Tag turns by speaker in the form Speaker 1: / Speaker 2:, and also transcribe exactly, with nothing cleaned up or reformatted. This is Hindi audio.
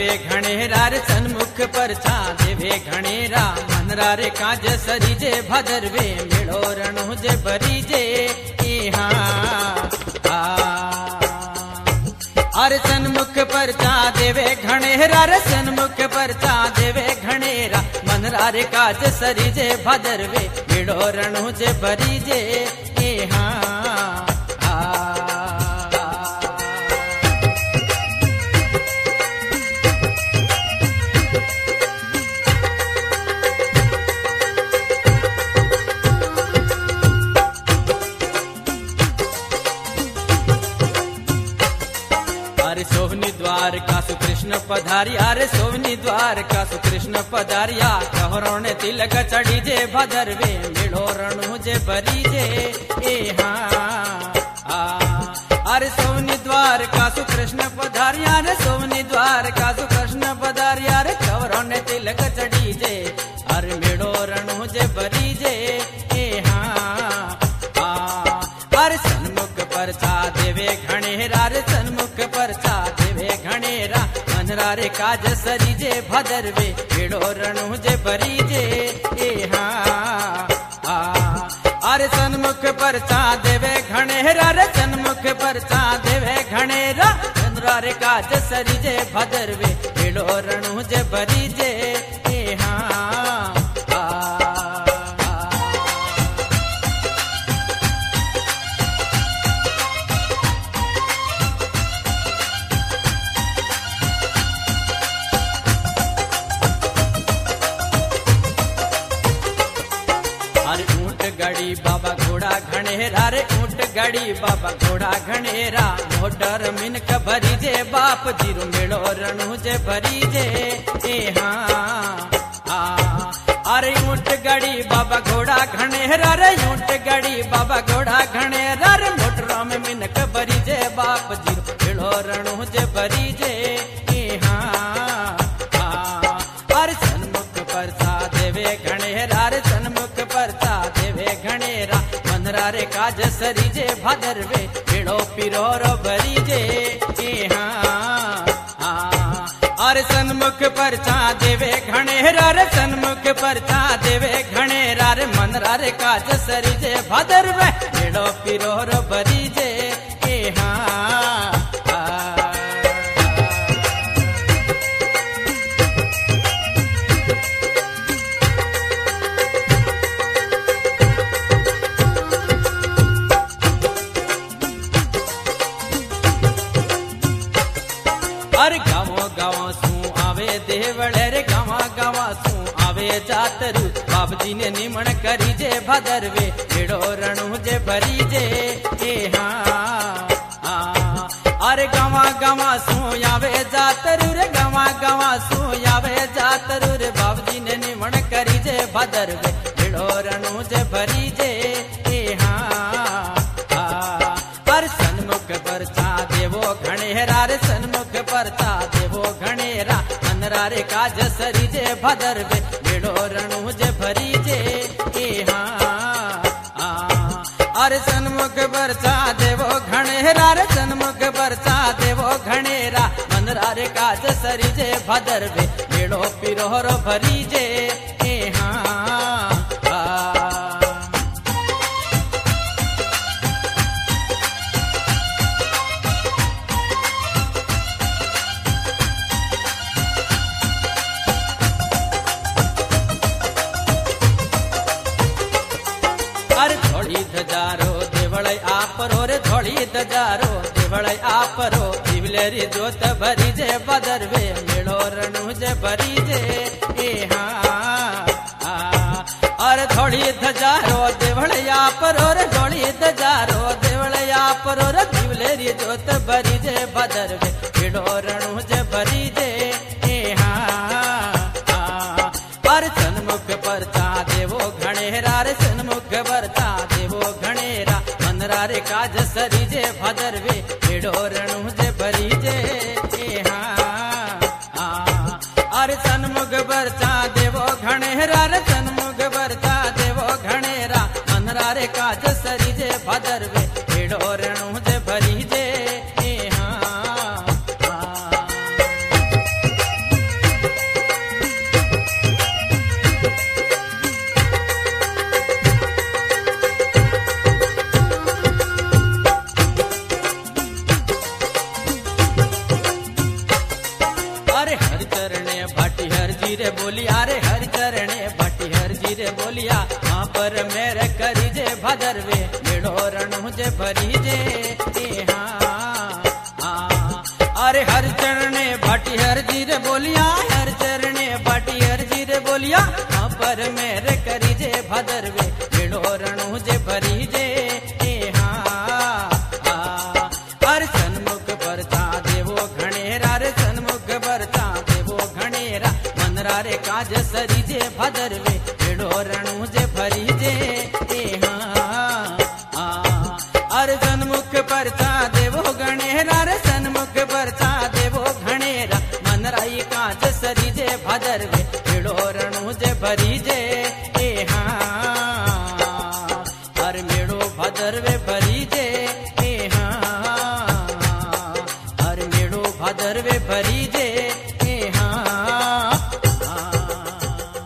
Speaker 1: देवे घणेरा रे सन्मुख परचा देवे घणेरा मनरा रे काज सरीजे भदरवे मेड़ो रणु जे भरीजे इहा अरे सन्मुख परचा देवे घणेरा रे सन्मुख परचा देवे घणेरा मनरा रे काज सरीजे भदरवे मेड़ो रणु जे भरीजे इहा अरे सोवनी द्वार का सुकृष्ण पधारिया रे सोवनी द्वार का सुकृष्ण पधारिया कहरों ने तिलक चढ़ी जे भदरवे मेड़ो रणु जे भरी जे ए हाँ अरे सोवनी द्वार का सुकृष्ण पधारिया रे सोवनी द्वार का सुकृष्ण पधारिया रे कहरों ने तिलक चढ़ी जे अरे मेड़ो रणु जे भरी जे ए हाँ अरे सन्मुख परचा देवे घणेरा रे सन्मुख परचा देवे घणेरा मनरा रे काज सरीजे भदरवे मेड़ो रणु जे भरीजे ए हाँ अरे सन्मुख परचा देवे घणेरा रे सन्मुख परचा देवे घणेरा मनरा रे काज सरीजे भदरवे मेड़ो रणु जे भरीजे ए हाँ अरे ऊंट गाड़ी बाबा घोड़ा घणेरा रे ऊंट गाड़ी बाबा घोड़ा घणेरा मोटर मिनक भरी जे बाप जीरो मेड़ो रणु जे भरी जे ए हाँ हाँ अरे ऊंट गाड़ी बाबा घोड़ा घणेरा रे ऊंट गाड़ी बाबा घोड़ा घणेरा रे मोटरों में मिनक भरी जे बाप जीरो मेड़ो रणु जे भरी जे ए हाँ हाँ अरे सन्मुख परचा देवे घणेरा रे सन्मुख परचा देवे घणेरा मनरा रे काज सरीजे भदरवे मेड़ो पिरोरो भरीजे ए हाँ हाँ अरे सन्मुख परचा देवे घणेरा रे सन्मुख परचा देवे घणेरा रे मनरा रे काज सरीजे भदरवे मेड़ो पिरोरो भरीजे ए हाँ अरे गाँव गाँव सू आवे देवड़े रे गाँव गाँव सू आवे जातरू बाबजी ने निमण करी जे भदरवे मेड़ो रणु जे भरी जे ए हाँ हाँ अरे गाँव गाँव सू आवे जातरू रे गाँव गाँव सू आवे जातरू रे बाबजी ने निमण करी जे भदरवे मेड़ो रणु जे भरी जे ए हाँ हाँ पर सन्मुख परचा देवो घणेरा रे सन्मुख परचा देवो घणेरा मनरा रे काज सरीजे भदरवे मेड़ो रणु जे भरीजे ए हाँ हाँ अरे सन्मुख परचा देवो घणेरा रे सन्मुख परचा देवो घणेरा मनरा रे काज सरीजे भदरवे मेड़ो पिरोरो भरीजे ए हाँ अरे थोड़ी धजारो देवड़ै आपरो रे थोड़ी धजारो देवड़ै आपरो दिवलेरी जोत भरी जे बदरवे मेड़ो रणु जे भरी जे ए हाँ हाँ अरे थोड़ी धजारो देवड़ै आपरो रे थोड़ी धजारो देवड़ै आपरो रे दिवलेरी जोत भरी जे बदरवे मेड़ो रणु जे भरी जे ए हाँ हाँ अरे सन्मुख परचा देवो घणेरा रे सन्मुख परचा देवो घणेरा मनरा रे काज सरीजे भदरवे मेड़ो रणु जे भरीजे ए हाँ हाँ अरे सन्मुख परचा देवो घणेरा रे सन्मुख परचा देवो घणेरा मनरा रे काज सरीजे भदरवे मेड़ो रणु जे भरीजे ए हाँ हाँ हरि चरणे भाटी हर जी रे बोलिया रे हरि चरणे भाटी हर जी रे बोलिया वहाँ पर मेरे करी जे भदरवे मेड़ो रणु जे भरी जे ए हाँ हाँ। अरे हर चरणे भाटी हर जी रे बोलिया हर चरणे भाटी हर जी रे बोलिया वहाँ पर मेरे करी जे भदरवे मेड़ो रणु जे भरी जे ए हाँ हाँ। अरे सन्मुख परचा देवो घणेरा रे सन्मुख परचा देवो घणेरा मनरा रे काज सरी जे भदरवे मेड़ो रणु जे भरी जे ए हाँ हाँ। अरे सन्मुख परचा देवो घणेरा रे सन्मुख परचा देवो घणेरा मनराई काज सरी जे भदरवे मेड़ो रणु जे भरी जे